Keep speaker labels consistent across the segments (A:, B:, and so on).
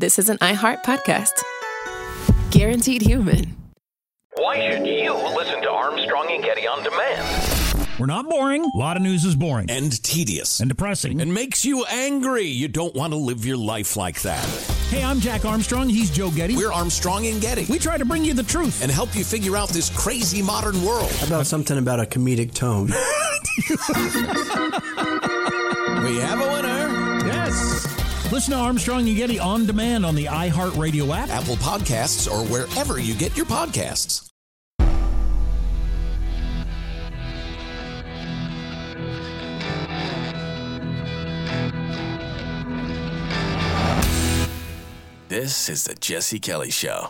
A: this is an iHeart podcast. Guaranteed human.
B: Why should you listen to Armstrong and Getty on demand?
C: We're not boring. A lot of news is boring.
D: And tedious.
C: And depressing.
D: And makes you angry. You don't want to live your life like that.
C: Hey, I'm Jack Armstrong. He's Joe Getty.
D: We're Armstrong and Getty.
C: We try to bring you the truth.
D: And help you figure out this crazy modern world.
E: How about something about a comedic tone?
D: We have a winner.
C: Yes. Listen to Armstrong and Getty on demand on the iHeartRadio app,
D: Apple Podcasts, or wherever you get your podcasts. This is the Jesse Kelly Show.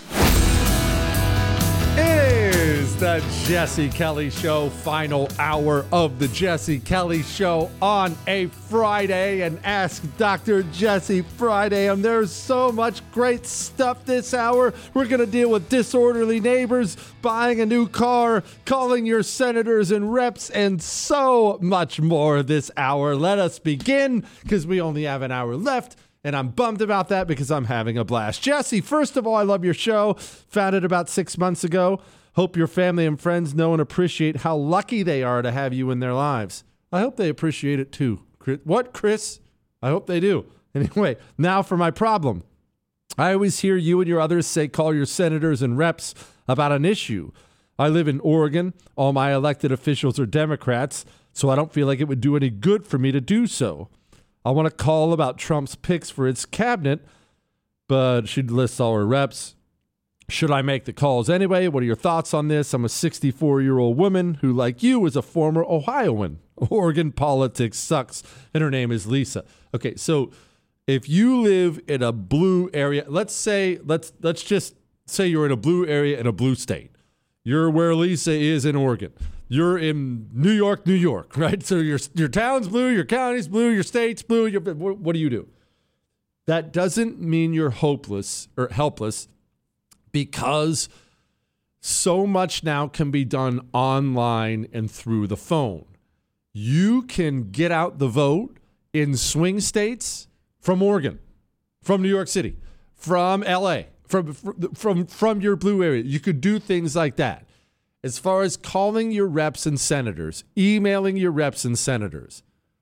F: It is the Jesse Kelly Show, final hour of the Jesse Kelly Show on a Friday, and Ask Dr. Jesse Friday. And there's so much great stuff this hour. We're going to deal with disorderly neighbors, buying a new car, calling your senators and reps, and so much more this hour. Let us begin, because we only have an hour left. And I'm bummed about that because I'm having a blast. Jesse, first of all, I love your show. Found it about 6 months ago. Hope your family and friends know and appreciate how lucky they are to have you in their lives. I hope they appreciate it too. What, Chris? I hope they do. Anyway, now for my problem. I always hear you and your others say call your senators and reps about an issue. I live in Oregon. All my elected officials are Democrats, so I don't feel like it would do any good for me to do so. I want to call about Trump's picks for its cabinet, but she lists all her reps. Should I make the calls anyway? What are your thoughts on this? I'm a 64-year-old woman who, like you, is a former Ohioan. Oregon politics sucks, and her name is Lisa. Okay, so if you live in a blue area, let's just say you're in a blue area in a blue state. You're where Lisa is in Oregon. You're in New York, right? So your town's blue, your county's blue, your state's blue. What do you do? That doesn't mean you're hopeless or helpless, because so much now can be done online and through the phone. You can get out the vote in swing states from Oregon, from New York City, from LA, from your blue area. You could do things like that. As far as calling your reps and senators, emailing your reps and senators,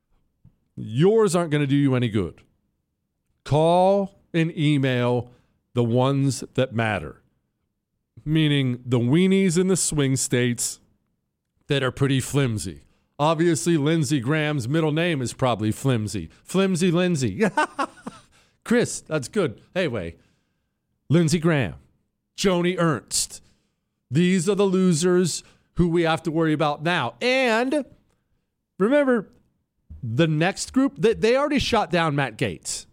F: yours aren't going to do you any good. Call and email the ones that matter, meaning the weenies in the swing states that are pretty flimsy. Obviously, Lindsey Graham's middle name is probably Flimsy. Flimsy Lindsey. Chris, that's good. Anyway, Lindsey Graham, Joni Ernst. These are the losers who we have to worry about now. And remember, the next group, they already shot down Matt Gaetz.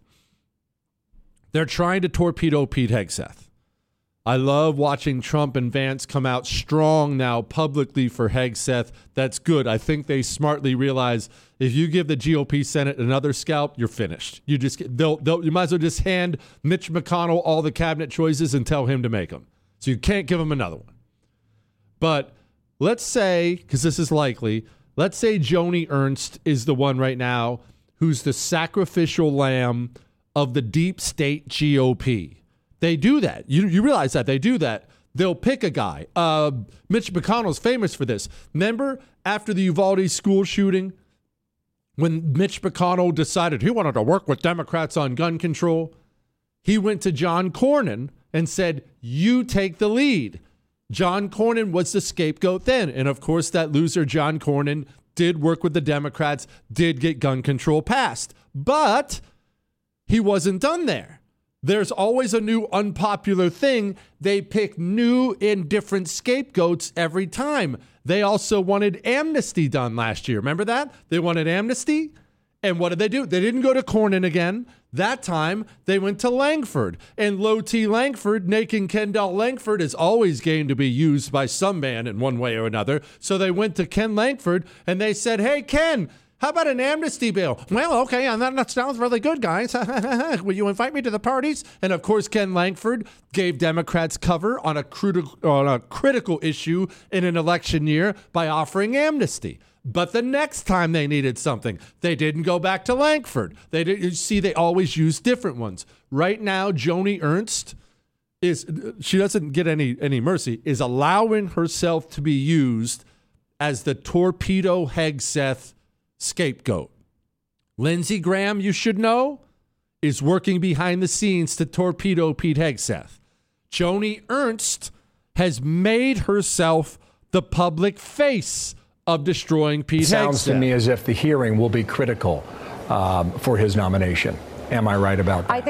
F: They're trying to torpedo Pete Hegseth. I love watching Trump and Vance come out strong now publicly for Hegseth. That's good. I think they smartly realize if you give the GOP Senate another scalp, you're finished. You might as well just hand Mitch McConnell all the cabinet choices and tell him to make them. So you can't give him another one. But let's say, because this is likely, let's say Joni Ernst is the one right now who's the sacrificial lamb of the deep state GOP. They do that. You realize that. They do that. They'll pick a guy. Mitch McConnell's famous for this. Remember after the Uvalde school shooting, when Mitch McConnell decided he wanted to work with Democrats on gun control, he went to John Cornyn and said, you take the lead. John Cornyn was the scapegoat then. And of course, that loser John Cornyn did work with the Democrats, did get gun control passed. But he wasn't done there. There's always a new unpopular thing. They pick new and different scapegoats every time. They also wanted amnesty done last year. Remember that? They wanted amnesty. And what did they do? They didn't go to Cornyn again. That time, they went to Langford. And Low T. Langford, Nathan Kendall Langford, is always going to be used by some man in one way or another. So they went to Ken Langford, and they said, hey, Ken, how about an amnesty bill? Well, okay, that sounds really good, guys. Will you invite me to the parties? And, of course, Ken Langford gave Democrats cover on a critical issue in an election year by offering amnesty. But the next time they needed something, they didn't go back to Langford. They always use different ones. Right now, Joni Ernst she doesn't get any mercy, is allowing herself to be used as the Torpedo Hegseth scapegoat. Lindsey Graham, you should know, is working behind the scenes to torpedo Pete Hegseth. Joni Ernst has made herself the public face of destroying Pete Hegseth.
G: Sounds to me as if the hearing will be critical for his nomination. Am I right about that?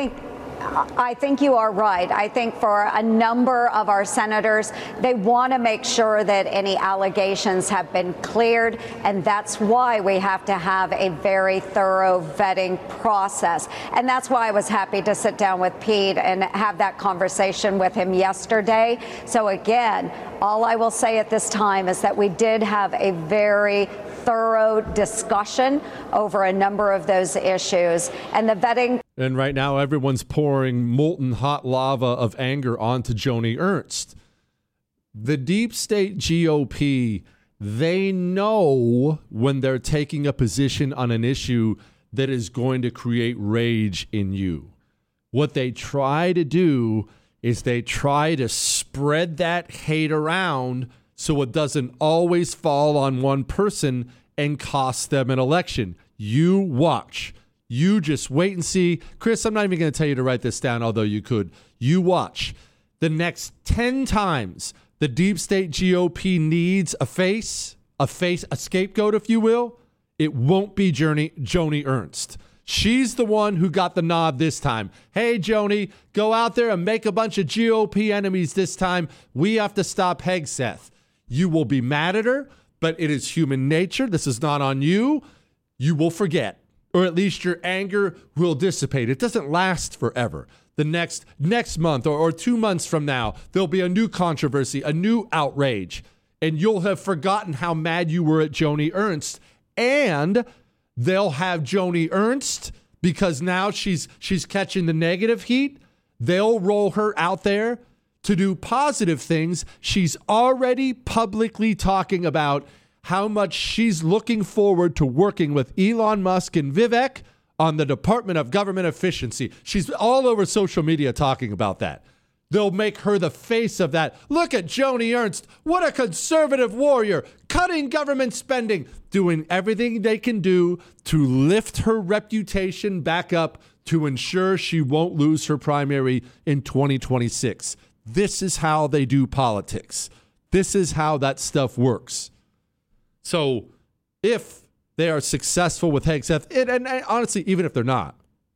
H: I think you are right. I think for a number of our senators, they want to make sure that any allegations have been cleared, and that's why we have to have a very thorough vetting process. And that's why I was happy to sit down with Pete and have that conversation with him yesterday. So again, all I will say at this time is that we did have a very thorough discussion over a number of those issues, and the vetting.
F: And right now, everyone's pouring molten hot lava of anger onto Joni Ernst. The deep state GOP, they know when they're taking a position on an issue that is going to create rage in you. What they try to do is they try to spread that hate around so it doesn't always fall on one person and cost them an election. You watch. You just wait and see. Chris, I'm not even going to tell you to write this down, although you could. You watch. The next 10 times the deep state GOP needs a scapegoat, if you will, it won't be Joni Ernst. She's the one who got the nod this time. Hey, Joni, go out there and make a bunch of GOP enemies this time. We have to stop Hegseth. You will be mad at her, but it is human nature. This is not on you. You will forget. Or at least your anger will dissipate. It doesn't last forever. The next month or 2 months from now, there'll be a new controversy, a new outrage, and you'll have forgotten how mad you were at Joni Ernst. And they'll have Joni Ernst, because now she's catching the negative heat. They'll roll her out there to do positive things. She's already publicly talking about how much she's looking forward to working with Elon Musk and Vivek on the Department of Government Efficiency. She's all over social media talking about that. They'll make her the face of that. Look at Joni Ernst. What a conservative warrior. Cutting government spending. Doing everything they can do to lift her reputation back up to ensure she won't lose her primary in 2026. This is how they do politics. This is how that stuff works. So if they are successful with Hegseth, and honestly, even if they're not,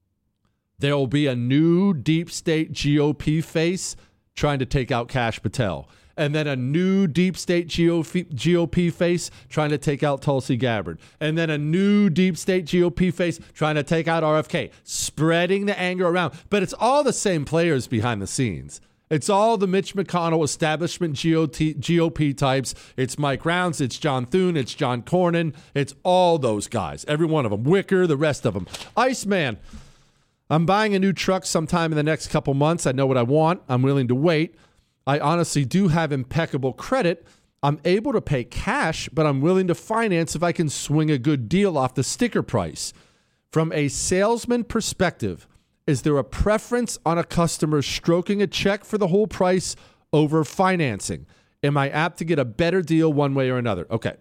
F: there will be a new deep state GOP face trying to take out Kash Patel. And then a new deep state GOP face trying to take out Tulsi Gabbard. And then a new deep state GOP face trying to take out RFK. Spreading the anger around. But it's all the same players behind the scenes. It's all the Mitch McConnell establishment GOP types. It's Mike Rounds, it's John Thune, it's John Cornyn. It's all those guys. Every one of them. Wicker, the rest of them. Iceman, I'm buying a new truck sometime in the next couple months. I know what I want. I'm willing to wait. I honestly do have impeccable credit. I'm able to pay cash, but I'm willing to finance if I can swing a good deal off the sticker price. From a salesman perspective, is there a preference on a customer stroking a check for the whole price over financing? Am I apt to get a better deal one way or another? Okay.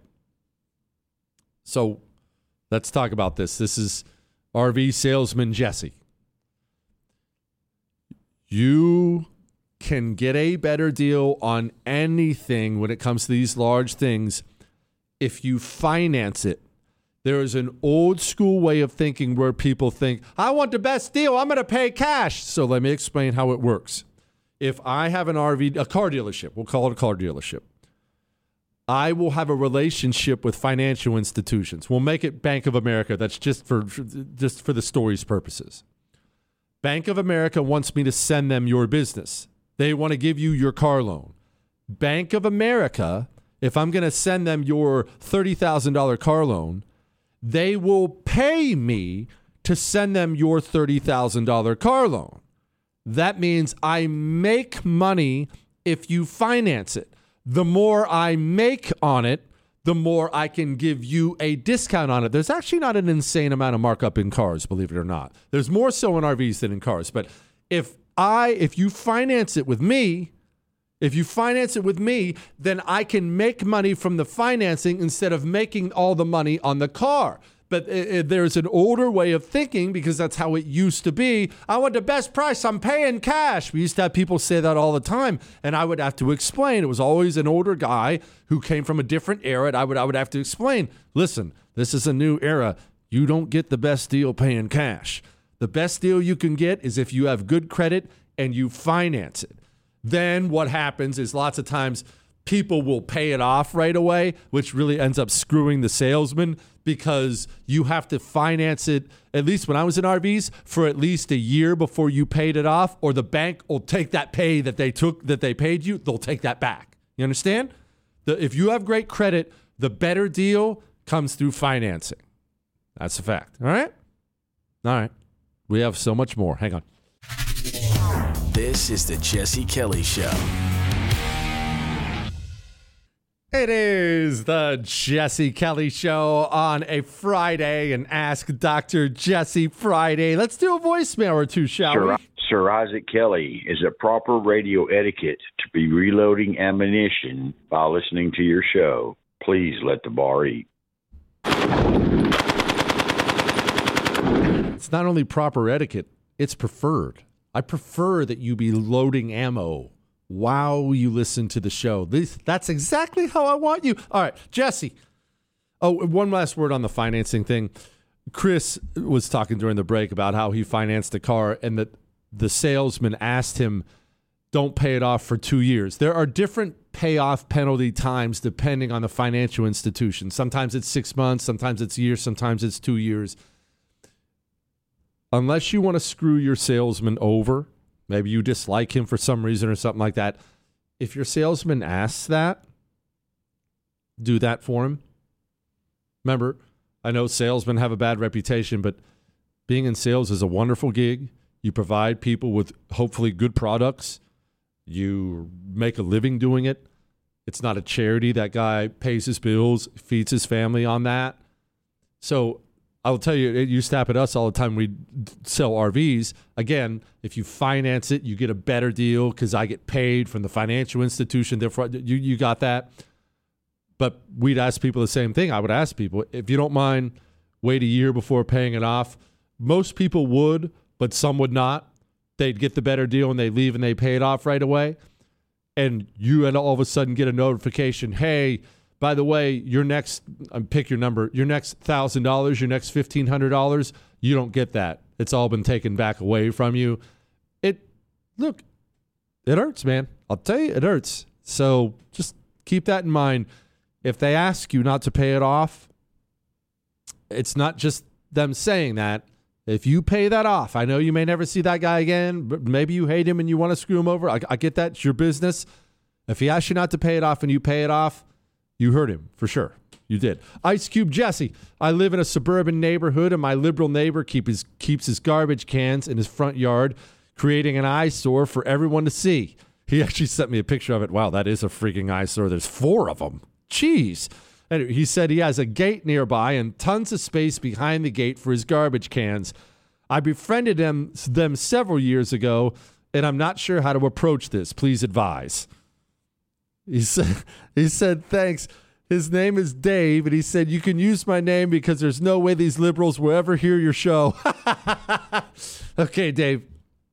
F: So let's talk about this. This is RV salesman Jesse. You can get a better deal on anything when it comes to these large things if you finance it. There is an old school way of thinking where people think, I want the best deal, I'm going to pay cash. So let me explain how it works. If I have a car dealership, we'll call it a car dealership, I will have a relationship with financial institutions. We'll make it Bank of America. That's just for the story's purposes. Bank of America wants me to send them your business. They want to give you your car loan. Bank of America, if I'm going to send them your $30,000 car loan, they will pay me to send them your $30,000 car loan. That means I make money if you finance it. The more I make on it, the more I can give you a discount on it. There's actually not an insane amount of markup in cars, believe it or not. There's more so in RVs than in cars. But if you finance it with me, then I can make money from the financing instead of making all the money on the car. But there's an older way of thinking because that's how it used to be. I want the best price. I'm paying cash. We used to have people say that all the time, and I would have to explain. It was always an older guy who came from a different era, and I would have to explain, listen, this is a new era. You don't get the best deal paying cash. The best deal you can get is if you have good credit and you finance it. Then what happens is lots of times people will pay it off right away, which really ends up screwing the salesman because you have to finance it, at least when I was in RVs, for at least a year before you paid it off, or the bank will take that pay that they paid you, they'll take that back. You understand? If you have great credit, the better deal comes through financing. That's a fact. All right? All right. We have so much more. Hang on.
D: This is the Jesse Kelly Show.
F: It is the Jesse Kelly Show on a Friday and Ask Dr. Jesse Friday. Let's do a voicemail or two, shall we?
I: Sir Isaac Kelly, is it proper radio etiquette to be reloading ammunition while listening to your show? Please let the bar eat.
F: It's not only proper etiquette, it's preferred. I prefer that you be loading ammo while you listen to the show. That's exactly how I want you. All right, Jesse. Oh, one last word on the financing thing. Chris was talking during the break about how he financed a car and that the salesman asked him, don't pay it off for 2 years. There are different payoff penalty times depending on the financial institution. Sometimes it's 6 months, sometimes it's a year, sometimes it's 2 years. Unless you want to screw your salesman over, maybe you dislike him for some reason or something like that. If your salesman asks that, do that for him. Remember, I know salesmen have a bad reputation, but being in sales is a wonderful gig. You provide people with hopefully good products. You make a living doing it. It's not a charity. That guy pays his bills, feeds his family on that. So I will tell you, it used to happen to us all the time. We'd sell RVs. Again, if you finance it, you get a better deal because I get paid from the financial institution. Therefore, you got that. But we'd ask people the same thing. I would ask people, if you don't mind, wait a year before paying it off. Most people would, but some would not. They'd get the better deal and they leave and they pay it off right away. And you and all of a sudden get a notification, hey, by the way, your next, pick your number, your next $1,000, your next $1,500, you don't get that. It's all been taken back away from you. Look, it hurts, man. I'll tell you, it hurts. So just keep that in mind. If they ask you not to pay it off, it's not just them saying that. If you pay that off, I know you may never see that guy again, but maybe you hate him and you want to screw him over. I get that. It's your business. If he asks you not to pay it off and you pay it off, you hurt him, for sure. You did. Ice Cube Jesse, I live in a suburban neighborhood, and my liberal neighbor keeps his garbage cans in his front yard, creating an eyesore for everyone to see. He actually sent me a picture of it. Wow, that is a freaking eyesore. There's 4 of them. Jeez. Anyway, he said he has a gate nearby and tons of space behind the gate for his garbage cans. I befriended them several years ago, and I'm not sure how to approach this. Please advise. He said, thanks. His name is Dave, and he said, you can use my name because there's no way these liberals will ever hear your show. Okay, Dave.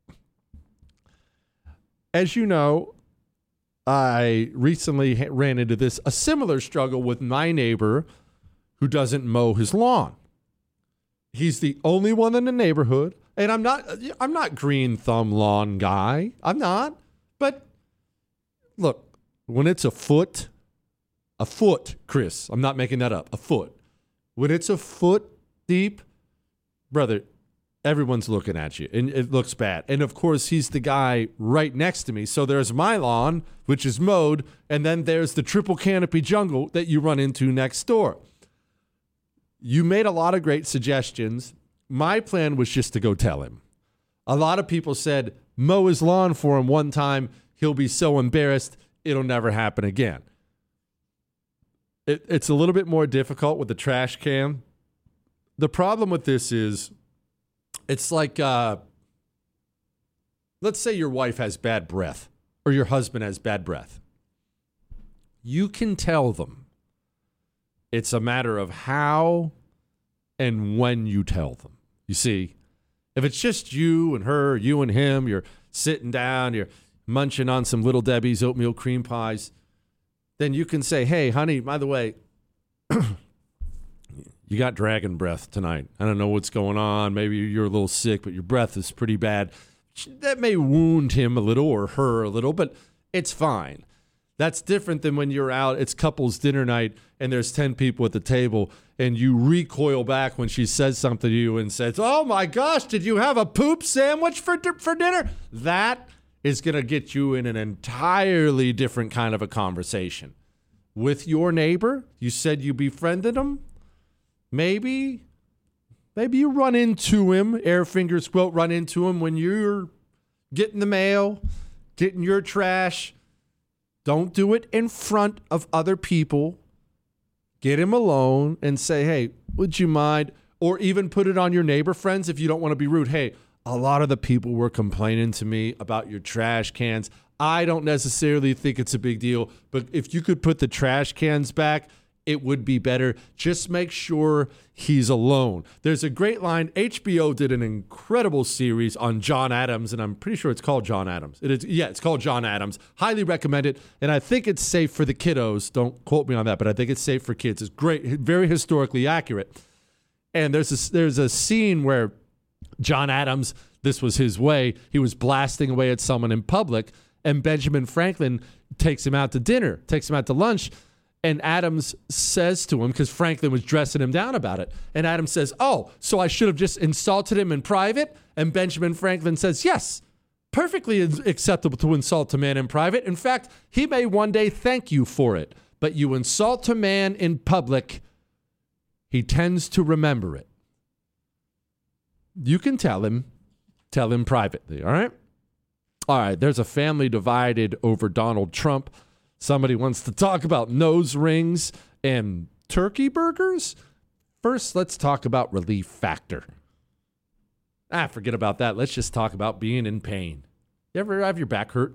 F: As you know, I recently ran into a similar struggle with my neighbor who doesn't mow his lawn. He's the only one in the neighborhood, and I'm not green thumb lawn guy. I'm not. But look, when it's a foot, Chris, I'm not making that up, a foot. When it's a foot deep, brother, everyone's looking at you, and it looks bad. And, of course, he's the guy right next to me. So there's my lawn, which is mowed, and then there's the triple canopy jungle that you run into next door. You made a lot of great suggestions. My plan was just to go tell him. A lot of people said, mow his lawn for him one time. He'll be so embarrassed, it'll never happen again. It's a little bit more difficult with the trash can. The problem with this is it's like, let's say your wife has bad breath or your husband has bad breath. You can tell them. It's a matter of how and when you tell them. You see, if it's just you and her, you and him, you're sitting down, you're munching on some Little Debbie's oatmeal cream pies, then you can say, hey, honey, by the way, you got dragon breath tonight. I don't know what's going on. Maybe you're a little sick, but your breath is pretty bad. That may wound him a little or her a little, but it's fine. That's different than when you're out, it's couples dinner night, and there's 10 people at the table, and you recoil back when she says something to you and says, oh my gosh, did you have a poop sandwich for dinner? That is going to get you in an entirely different kind of a conversation. With your neighbor, you said you befriended him. Maybe you run into him, air fingers quote, run into him when you're getting the mail, getting your trash. Don't do it in front of other people. Get him alone and say, hey, would you mind? Or even put it on your neighbor friends if you don't want to be rude. Hey, a lot of the people were complaining to me about your trash cans. I don't necessarily think it's a big deal, but if you could put the trash cans back, it would be better. Just make sure he's alone. There's a great line. HBO did an incredible series on John Adams, and I'm pretty sure it's called John Adams. It's called John Adams. Highly recommend it, and I think it's safe for the kiddos. Don't quote me on that, but I think it's safe for kids. It's great, very historically accurate. And there's a scene where John Adams, this was his way, he was blasting away at someone in public, and Benjamin Franklin takes him out to dinner, takes him out to lunch, and Adams says to him, because Franklin was dressing him down about it, and Adams says, oh, so I should have just insulted him in private? And Benjamin Franklin says, yes, perfectly acceptable to insult a man in private. In fact, he may one day thank you for it, but you insult a man in public, he tends to remember it. You can tell him privately, all right? All right, there's a family divided over Donald Trump. Somebody wants to talk about nose rings and turkey burgers. First, let's talk about Relief Factor. Forget about that. Let's just talk about being in pain. You ever have your back hurt?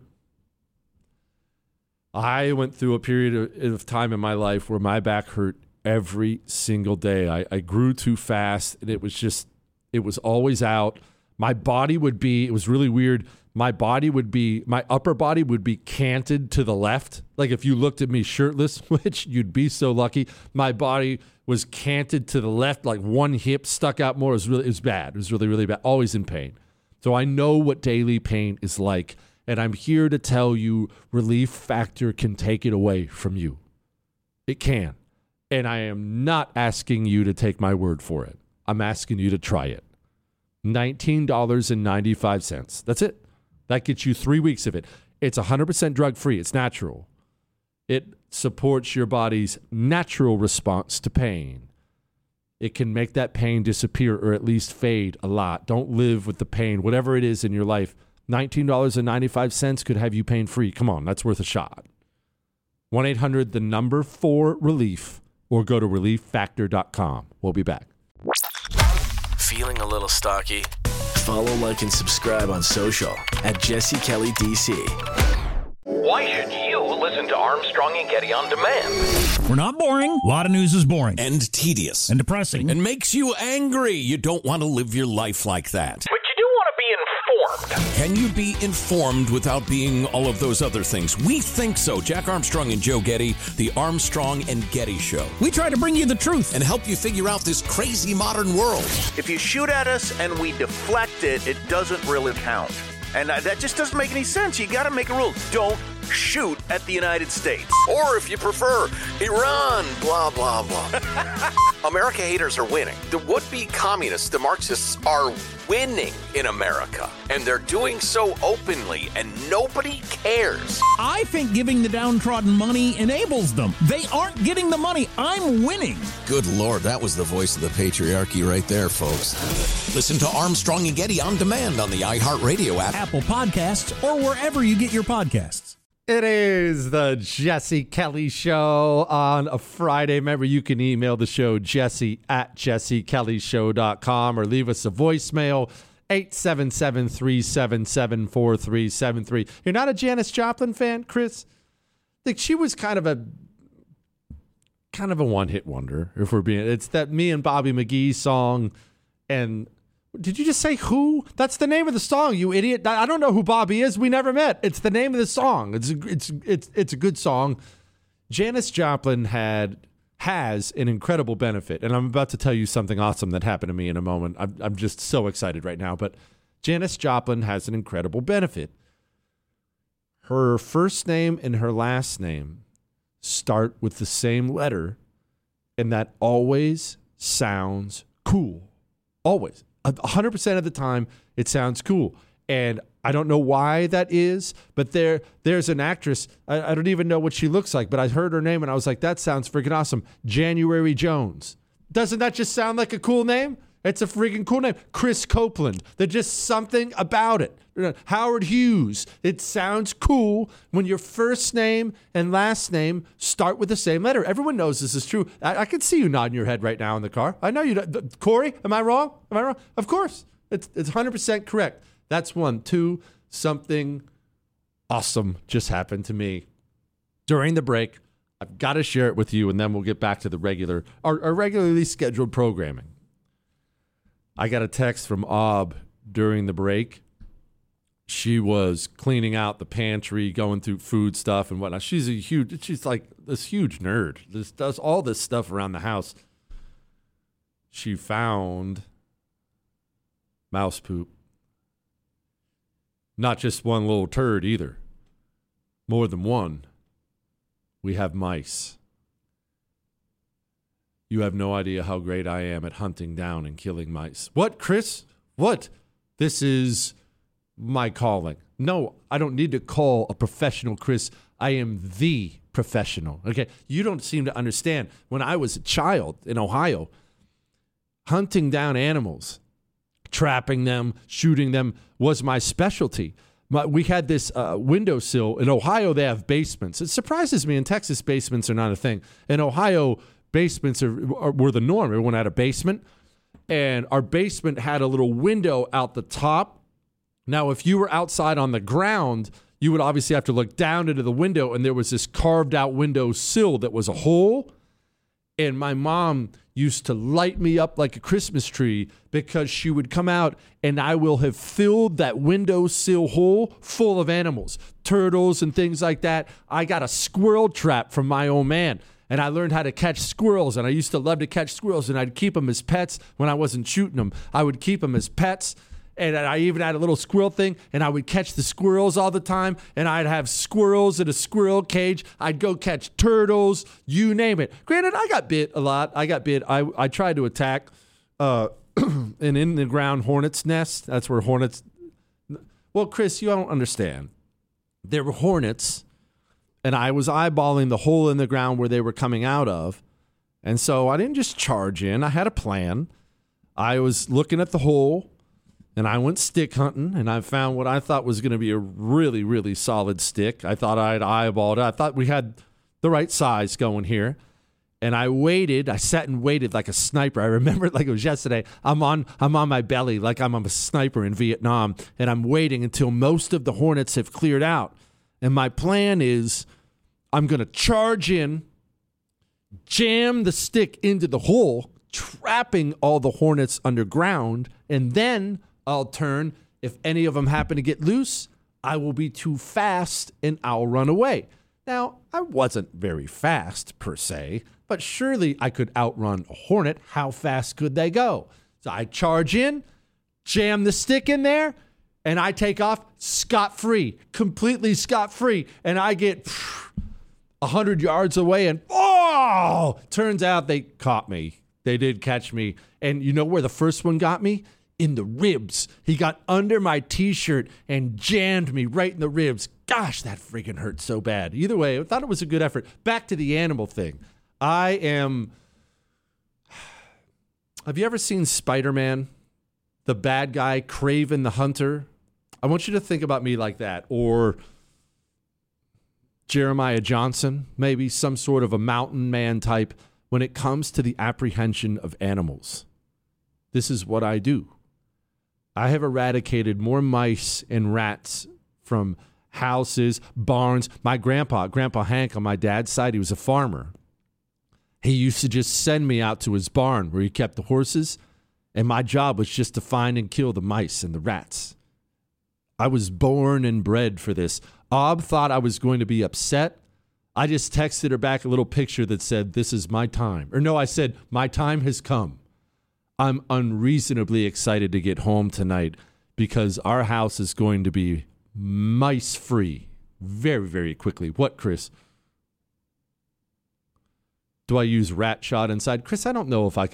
F: I went through a period of time in my life where my back hurt every single day. I grew too fast, and it was always out. It was really weird. My upper body would be canted to the left. Like if you looked at me shirtless, which you'd be so lucky, my body was canted to the left, like one hip stuck out more. It was bad. It was really, really bad. Always in pain. So I know what daily pain is like. And I'm here to tell you Relief Factor can take it away from you. It can. And I am not asking you to take my word for it. I'm asking you to try it. $19.95. That's it. That gets you 3 weeks of it. It's 100% drug-free. It's natural. It supports your body's natural response to pain. It can make that pain disappear or at least fade a lot. Don't live with the pain, whatever it is in your life. $19.95 could have you pain-free. Come on, that's worth a shot. 1-800-4-RELIEF or go to relieffactor.com. We'll be back.
J: Feeling a little stocky? Follow, like, and subscribe on social at Jesse Kelly DC.
B: Why should you listen to Armstrong and Getty on demand?
C: We're not boring. A lot of news is boring.
D: And tedious.
C: And depressing.
D: And makes you angry. You don't want to live your life like that.
B: But you do want to be informed.
D: Can you be informed without being all of those other things? We think so. Jack Armstrong and Joe Getty, the Armstrong and Getty Show.
C: We try to bring you the truth
D: and help you figure out this crazy modern world.
K: If you shoot at us and we deflect it, it doesn't really count. And that just doesn't make any sense. You got to make a rule. Don't shoot at the United States.
J: Or if you prefer, Iran, blah, blah, blah. America haters are winning. The would-be communists, the Marxists, are winning in America. And they're doing so openly, and nobody cares.
C: I think giving the downtrodden money enables them. They aren't getting the money. I'm winning.
D: Good Lord, that was the voice of the patriarchy right there, folks. Listen to Armstrong and Getty on demand on the iHeartRadio app,
C: Apple Podcasts, or wherever you get your podcasts.
F: It is the Jesse Kelly Show on a Friday. Remember, you can email the show, jesse@jessekellyshow.com, or leave us a voicemail, 877-377-4373. You're not a Janis Joplin fan, Chris? Like, she was kind of a one-hit wonder, if we're being. It's that Me and Bobby McGee song, and did you just say who? That's the name of the song, you idiot. I don't know who Bobby is. We never met. It's the name of the song. It's a good song. Janis Joplin has an incredible benefit, and I'm about to tell you something awesome that happened to me in a moment. I'm just so excited right now. But Janis Joplin has an incredible benefit. Her first name and her last name start with the same letter, and that always sounds cool. Always. 100% of the time, it sounds cool. And I don't know why that is, but there's an actress. I don't even know what she looks like, but I heard her name, and I was like, that sounds freaking awesome. January Jones. Doesn't that just sound like a cool name? It's a freaking cool name. Chris Copeland. There's just something about it. Howard Hughes. It sounds cool when your first name and last name start with the same letter. Everyone knows this is true. I can see you nodding your head right now in the car. I know you. Corey, am I wrong? Am I wrong? Of course. It's 100% correct. That's one. Two, something awesome just happened to me during the break. I've got to share it with you, and then we'll get back to the our regularly scheduled programming. I got a text from Ob during the break. She was cleaning out the pantry, going through food stuff and whatnot. She's like this huge nerd. Does all this stuff around the house. She found mouse poop. Not just one little turd either. More than one. We have mice. You have no idea how great I am at hunting down and killing mice. What, Chris? What? This is my calling. No, I don't need to call a professional, Chris. I am the professional. Okay? You don't seem to understand. When I was a child in Ohio, hunting down animals, trapping them, shooting them was my specialty. We had this windowsill. In Ohio, they have basements. It surprises me. In Texas, basements are not a thing. In Ohio, basements were the norm. Everyone had a basement. And our basement had a little window out the top. Now, if you were outside on the ground, you would obviously have to look down into the window, and there was this carved out window sill that was a hole. And my mom used to light me up like a Christmas tree because she would come out and I will have filled that windowsill hole full of animals, turtles and things like that. I got a squirrel trap from my old man, and I learned how to catch squirrels, and I used to love to catch squirrels, and I'd keep them as pets when I wasn't shooting them. I would keep them as pets. And I even had a little squirrel thing, and I would catch the squirrels all the time, and I'd have squirrels in a squirrel cage. I'd go catch turtles, you name it. Granted, I got bit a lot. I tried to attack an in-the-ground hornet's nest. That's where hornets... Well, Chris, you don't understand. There were hornets, and I was eyeballing the hole in the ground where they were coming out of. And so I didn't just charge in. I had a plan. I was looking at the hole, and I went stick hunting, and I found what I thought was going to be a really, really solid stick. I thought I'd eyeballed it. I thought we had the right size going here. And I waited. I sat and waited like a sniper. I remember it like it was yesterday. I'm on my belly like I'm a sniper in Vietnam, and I'm waiting until most of the hornets have cleared out. And my plan is I'm going to charge in, jam the stick into the hole, trapping all the hornets underground, and then I'll turn. If any of them happen to get loose, I will be too fast and I'll run away. Now, I wasn't very fast per se, but surely I could outrun a hornet. How fast could they go? So I charge in, jam the stick in there, and I take off scot-free, completely scot-free. And I get 100 yards away, and turns out they caught me. They did catch me. And you know where the first one got me? In the ribs. He got under my T-shirt and jammed me right in the ribs. Gosh, that freaking hurt so bad. Either way, I thought it was a good effort. Back to the animal thing. Have you ever seen Spider-Man? The bad guy, Kraven the Hunter? I want you to think about me like that. Or Jeremiah Johnson, maybe some sort of a mountain man type when it comes to the apprehension of animals. This is what I do. I have eradicated more mice and rats from houses, barns. My Grandpa Hank on my dad's side, he was a farmer. He used to just send me out to his barn where he kept the horses, and my job was just to find and kill the mice and the rats. I was born and bred for this. Ob thought I was going to be upset. I just texted her back a little picture that said, "This is my time." Or no, I said, "My time has come." I'm unreasonably excited to get home tonight because our house is going to be mice-free very, very quickly. What, Chris? Do I use rat shot inside? Chris, I don't know if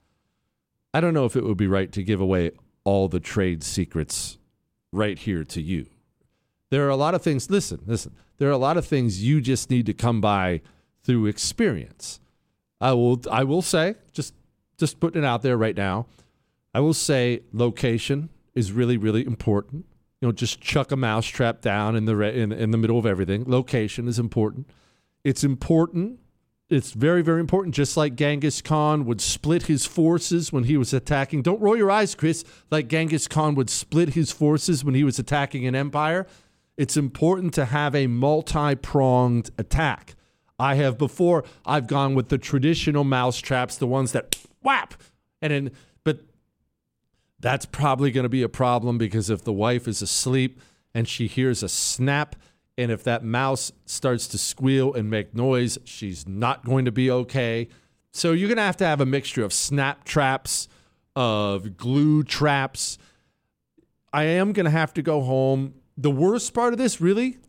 F: it would be right to give away all the trade secrets right here to you. There are a lot of things, listen, there are a lot of things you just need to come by through experience. I will say, just putting it out there right now, I will say location is really, really important. Just chuck a mousetrap down in the middle of everything. Location is important. It's important. It's very, very important. Just like Genghis Khan would split his forces when he was attacking. Don't roll your eyes, Chris. Like Genghis Khan would split his forces when he was attacking an empire. It's important to have a multi-pronged attack. I've gone with the traditional mousetraps, the ones that whap, but that's probably going to be a problem because if the wife is asleep and she hears a snap, and if that mouse starts to squeal and make noise, she's not going to be okay. So you're going to have a mixture of snap traps, of glue traps. I am going to have to go home. The worst part of this, really,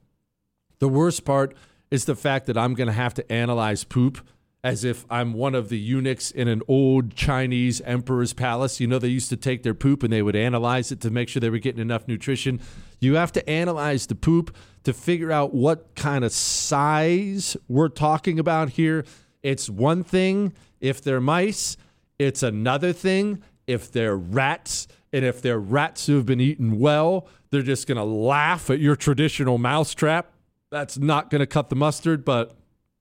F: is the fact that I'm going to have to analyze poop as if I'm one of the eunuchs in an old Chinese emperor's palace. They used to take their poop and they would analyze it to make sure they were getting enough nutrition. You have to analyze the poop to figure out what kind of size we're talking about here. It's one thing if they're mice. It's another thing if they're rats. And if they're rats who have been eaten well, they're just going to laugh at your traditional mousetrap. That's not going to cut the mustard, but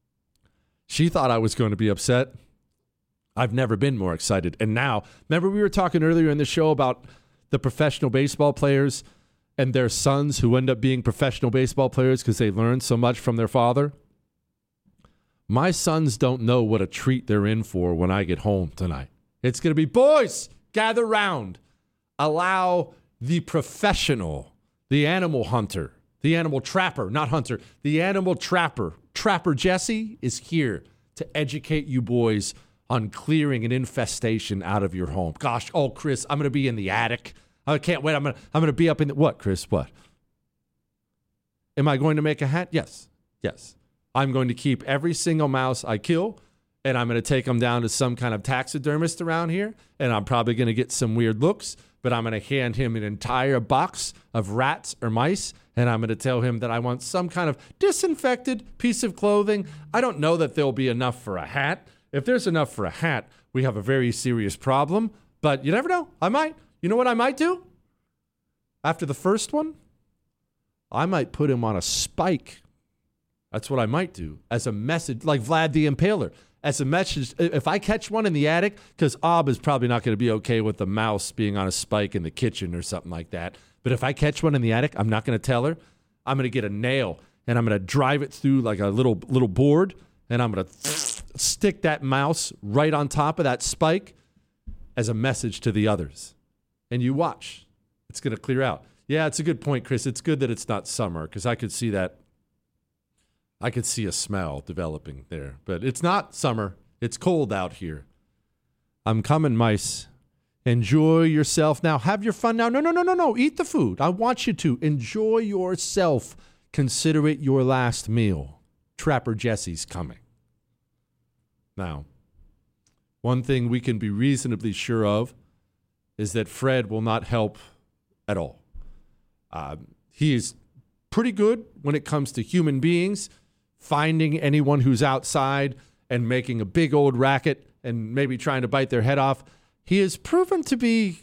F: she thought I was going to be upset. I've never been more excited. And now, remember we were talking earlier in the show about the professional baseball players and their sons who end up being professional baseball players because they learned so much from their father? My sons don't know what a treat they're in for when I get home tonight. It's going to be, boys, gather round. Allow the professional, the animal hunter, the animal trapper, not hunter, the animal trapper, Trapper Jesse is here to educate you boys on clearing an infestation out of your home. Gosh, Chris, I'm going to be in the attic. I can't wait. I'm going to be up in the, what, Chris? What? Am I going to make a hat? Yes. I'm going to keep every single mouse I kill, and I'm going to take them down to some kind of taxidermist around here, and I'm probably going to get some weird looks, but I'm going to hand him an entire box of rats or mice, and I'm going to tell him that I want some kind of disinfected piece of clothing. I don't know that there'll be enough for a hat. If there's enough for a hat, we have a very serious problem, but you never know. I might. You know what I might do? After the first one, I might put him on a spike. That's what I might do as a message, like Vlad the Impaler. As a message, if I catch one in the attic, because Ob is probably not going to be okay with the mouse being on a spike in the kitchen or something like that. But if I catch one in the attic, I'm not going to tell her. I'm going to get a nail and I'm going to drive it through like a little board, and I'm going to stick that mouse right on top of that spike as a message to the others. And you watch. It's going to clear out. Yeah, it's a good point, Chris. It's good that it's not summer because I could see that. I could see a smell developing there. But it's not summer. It's cold out here. I'm coming, mice. Enjoy yourself now. Have your fun now. No. Eat the food. I want you to. Enjoy yourself. Consider it your last meal. Trapper Jesse's coming. Now, one thing we can be reasonably sure of is that Fred will not help at all. He is pretty good when it comes to human beings, finding anyone who's outside and making a big old racket and maybe trying to bite their head off. He has proven to be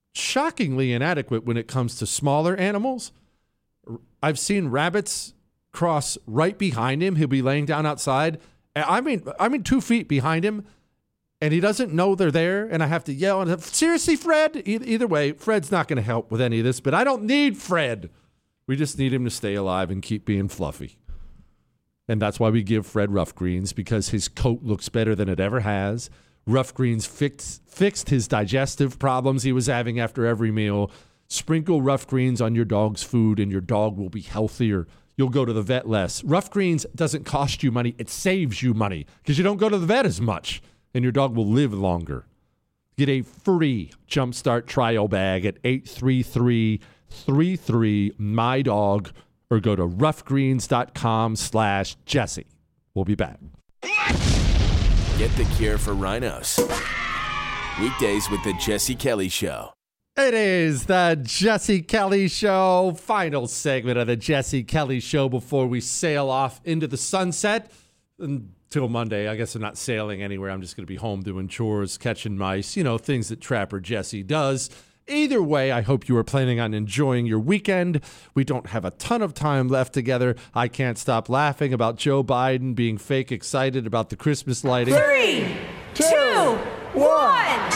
F: shockingly inadequate when it comes to smaller animals. I've seen rabbits, cross right behind him. He'll be laying down outside. I mean 2 feet behind him, and he doesn't know they're there, and I have to yell, and seriously, Fred? Either way, Fred's not going to help with any of this, but I don't need Fred. We just need him to stay alive and keep being fluffy. And that's why we give Fred Rough Greens, because his coat looks better than it ever has. Rough Greens fixed his digestive problems he was having after every meal. Sprinkle Rough Greens on your dog's food, and your dog will be healthier. You'll go to the vet less. Rough Greens doesn't cost you money. It saves you money because you don't go to the vet as much, and your dog will live longer. Get a free Jumpstart trial bag at 833-33-MY-DOG or go to roughgreens.com/Jesse. We'll be back.
L: Get the cure for rhinos. Weekdays with the Jesse Kelly Show.
F: It is the Jesse Kelly Show, final segment of the Jesse Kelly Show before we sail off into the sunset until Monday. I guess I'm not sailing anywhere. I'm just going to be home doing chores, catching mice, things that Trapper Jesse does. Either way, I hope you are planning on enjoying your weekend. We don't have a ton of time left together. I can't stop laughing about Joe Biden being fake excited about the Christmas lighting.
M: 3, 2, 1.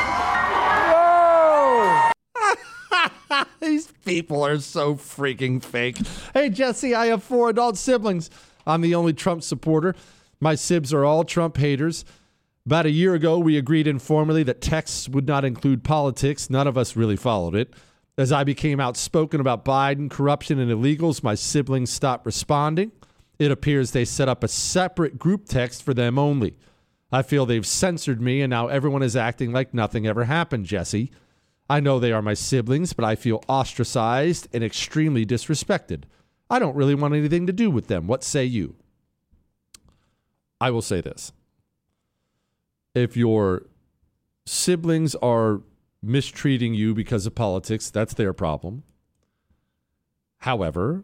F: These people are so freaking fake. Hey, Jesse, I have 4 adult siblings. I'm the only Trump supporter. My sibs are all Trump haters. About a year ago, we agreed informally that texts would not include politics. None of us really followed it. As I became outspoken about Biden, corruption, and illegals, my siblings stopped responding. It appears they set up a separate group text for them only. I feel they've censored me, and now everyone is acting like nothing ever happened, Jesse. I know they are my siblings, but I feel ostracized and extremely disrespected. I don't really want anything to do with them. What say you? I will say this. If your siblings are mistreating you because of politics, that's their problem. However,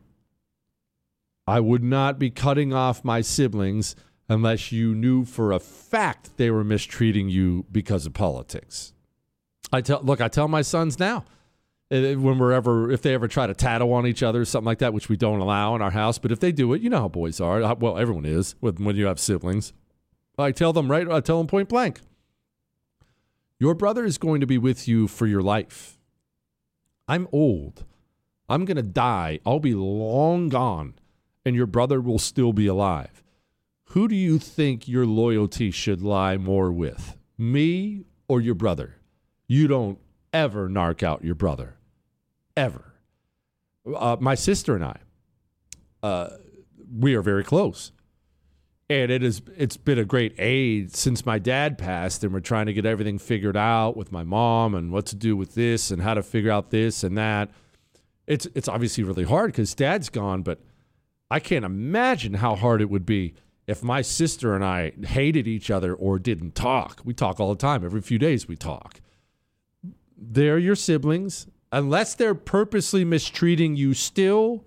F: I would not be cutting off my siblings unless you knew for a fact they were mistreating you because of politics. I tell my sons now, if they ever try to tattle on each other, something like that, which we don't allow in our house, but if they do it, you know how boys are. Well, everyone is when you have siblings. I tell them point blank, your brother is going to be with you for your life. I'm old. I'm going to die. I'll be long gone, and your brother will still be alive. Who do you think your loyalty should lie more with, me or your brother? You don't ever narc out your brother, ever. My sister and I, we are very close. And it's been a great aid since my dad passed, and we're trying to get everything figured out with my mom and what to do with this and how to figure out this and that. It's obviously really hard because Dad's gone, but I can't imagine how hard it would be if my sister and I hated each other or didn't talk. We talk all the time. Every few days we talk. They're your siblings. Unless they're purposely mistreating you still,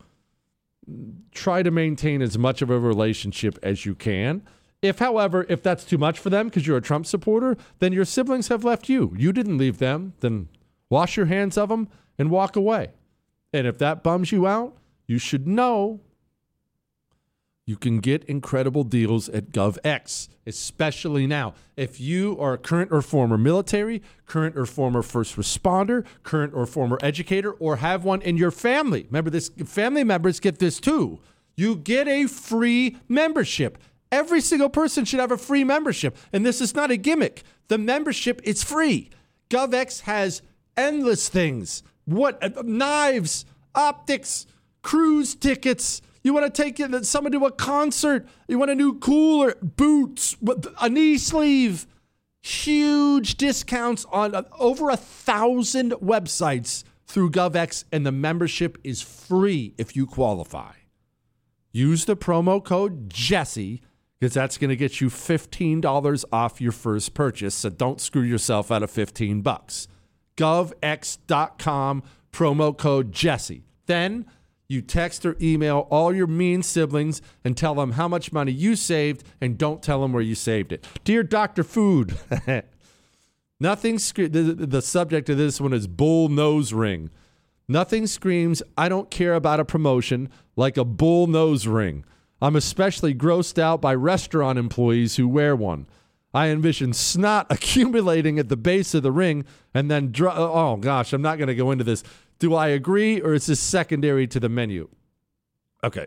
F: try to maintain as much of a relationship as you can. If that's too much for them because you're a Trump supporter, then your siblings have left you. You didn't leave them. Then wash your hands of them and walk away. And if that bums you out, you should know you can get incredible deals at GovX, especially now. If you are a current or former military, current or former first responder, current or former educator, or have one in your family, remember this, family members get this too. You get a free membership. Every single person should have a free membership. And this is not a gimmick. The membership is free. GovX has endless things. Knives, optics, cruise tickets. You want to take someone to a concert. You want a new cooler, boots, a knee sleeve. Huge discounts on over 1,000 websites through GovX, and the membership is free if you qualify. Use the promo code Jesse, because that's going to get you $15 off your first purchase, so don't screw yourself out of $15. GovX.com, promo code Jesse. Then you text or email all your mean siblings and tell them how much money you saved, and don't tell them where you saved it. Dear Dr. Food, the subject of this one is bull nose ring. Nothing screams, I don't care about a promotion, like a bull nose ring. I'm especially grossed out by restaurant employees who wear one. I envision snot accumulating at the base of the ring and then oh gosh, I'm not going to go into this. Do I agree, or is this secondary to the menu? Okay.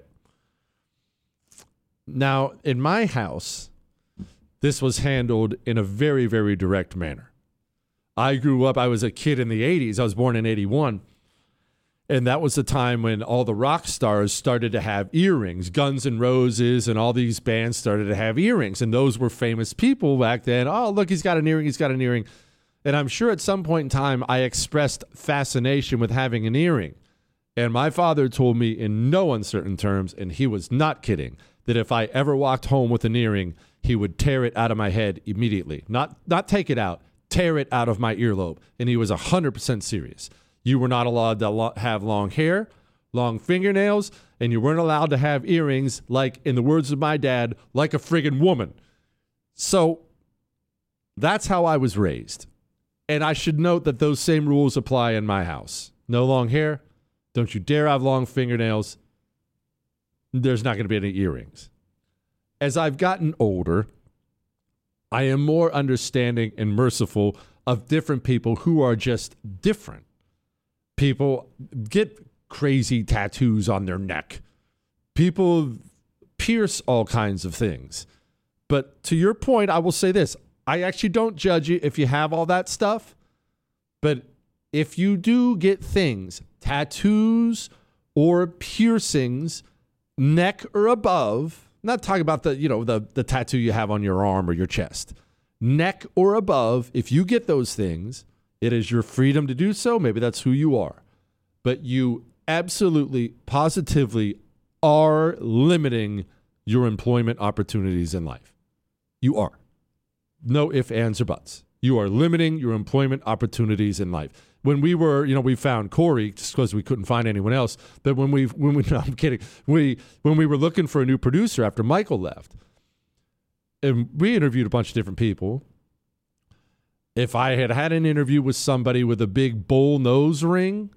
F: Now, in my house, this was handled in a very, very direct manner. I grew up, I was a kid in the 80s. I was born in 81. And that was the time when all the rock stars started to have earrings. Guns N' Roses and all these bands started to have earrings. And those were famous people back then. Oh, look, he's got an earring, he's got an earring. And I'm sure at some point in time, I expressed fascination with having an earring. And my father told me in no uncertain terms, and he was not kidding, that if I ever walked home with an earring, he would tear it out of my head immediately. Not take it out, tear it out of my earlobe. And he was 100% serious. You were not allowed to have long hair, long fingernails, and you weren't allowed to have earrings, like, in the words of my dad, like a friggin' woman. So that's how I was raised. And I should note that those same rules apply in my house. No long hair. Don't you dare have long fingernails. There's not going to be any earrings. As I've gotten older, I am more understanding and merciful of different people who are just different. People get crazy tattoos on their neck. People pierce all kinds of things. But to your point, I will say this. I actually don't judge you if you have all that stuff. But if you do get things, tattoos or piercings, neck or above, I'm not talking about the tattoo you have on your arm or your chest. Neck or above, if you get those things, it is your freedom to do so. Maybe that's who you are. But you absolutely, positively are limiting your employment opportunities in life. You are. No ifs, ands, or buts. You are limiting your employment opportunities in life. When we were, we found Corey just because we couldn't find anyone else. But when we no, I'm kidding. When we were looking for a new producer after Michael left, and we interviewed a bunch of different people. If I had had an interview with somebody with a big bull nose ring,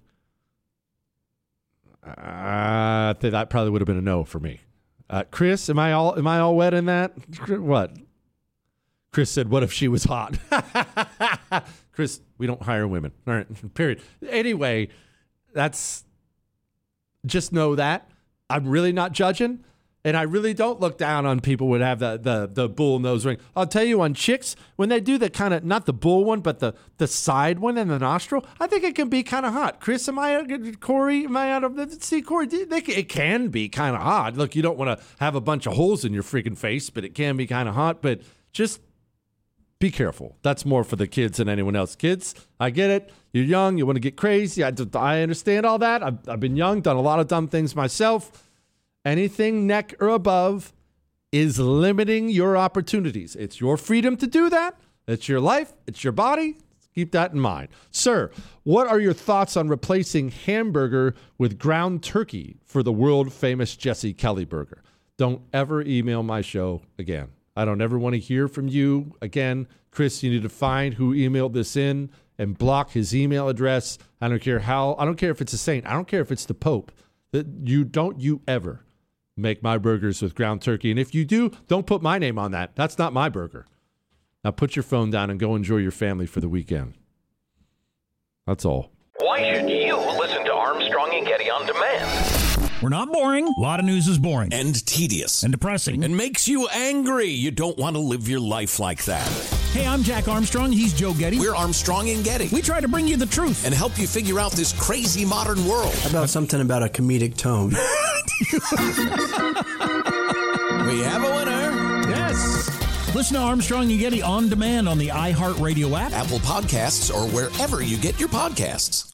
F: that probably would have been a no for me. Chris, am I all wet in that? What? Chris said, "What if she was hot?" Chris, we don't hire women. All right, period. Anyway, that's just know that I'm really not judging. And I really don't look down on people who would have the bull nose ring. I'll tell you, on chicks, when they do the kind of, not the bull one, but the side one in the nostril, I think it can be kind of hot. Chris, Corey, am I out of, see, Corey, it can be kind of hot. Look, you don't want to have a bunch of holes in your freaking face, but it can be kind of hot. But just be careful. That's more for the kids than anyone else. Kids, I get it. You're young. You want to get crazy. I understand all that. I've been young, done a lot of dumb things myself. Anything neck or above is limiting your opportunities. It's your freedom to do that. It's your life. It's your body. Keep that in mind. Sir, what are your thoughts on replacing hamburger with ground turkey for the world-famous Jesse Kelly burger? Don't ever email my show again. I don't ever want to hear from you again. Chris, you need to find who emailed this in and block his email address. I don't care if it's a saint. I don't care if it's the Pope. You ever make my burgers with ground turkey. And if you do, don't put my name on that. That's not my burger. Now put your phone down and go enjoy your family for the weekend. That's all.
B: Why should you listen to Armstrong and Getty on demand?
C: We're not boring. A lot of news is boring.
D: And tedious.
C: And depressing.
D: And makes you angry. You don't want to live your life like that.
C: Hey, I'm Jack Armstrong. He's Joe Getty.
D: We're Armstrong and Getty.
C: We try to bring you the truth.
D: And help you figure out this crazy modern world.
E: How about something about a comedic tone?
D: We have a winner.
C: Yes. Listen to Armstrong and Getty on demand on the iHeartRadio app,
D: Apple Podcasts, or wherever you get your podcasts.